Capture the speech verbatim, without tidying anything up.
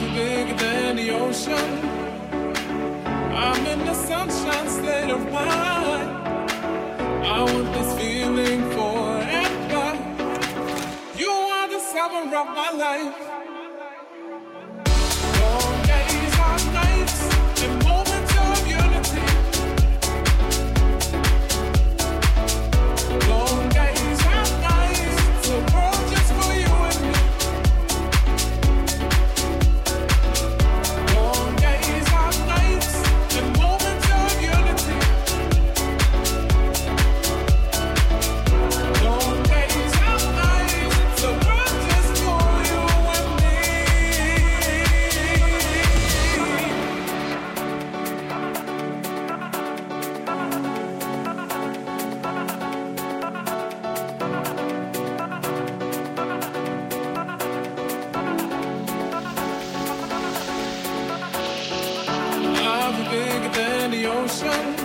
bigger than the ocean. I'm in the sunshine state of mind. I want this feeling forever. You are the summer of my life. Long days, hard nights, and moments of unity. Long days, hard nights, it's a world just for you and me. Long days, hard nights, and moments of unity. Long days, hard nights, it's a world just for you and me. Love bigger than the ocean.